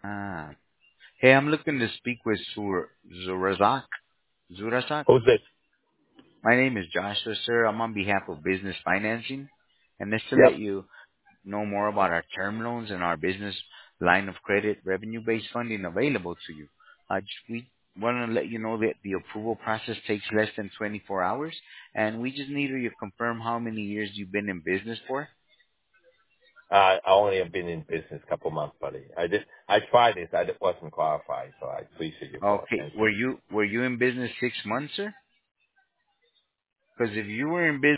Ah. Hey, I'm looking to speak with Zurazak. Zurazak? Who's this? My name is Joshua, sir. I'm on behalf of Business Financing, and this to let Yep. you know more about our term loans and our business line of credit revenue-based funding available to you. We want to let you know that the approval process takes less than 24 hours, and we just need you to confirm how many years you've been in business for. I only have been in business a couple months, buddy. I tried this. I wasn't qualified, so I appreciate your call. Okay, Thank you. were you in business 6 months, sir? Because if you were in business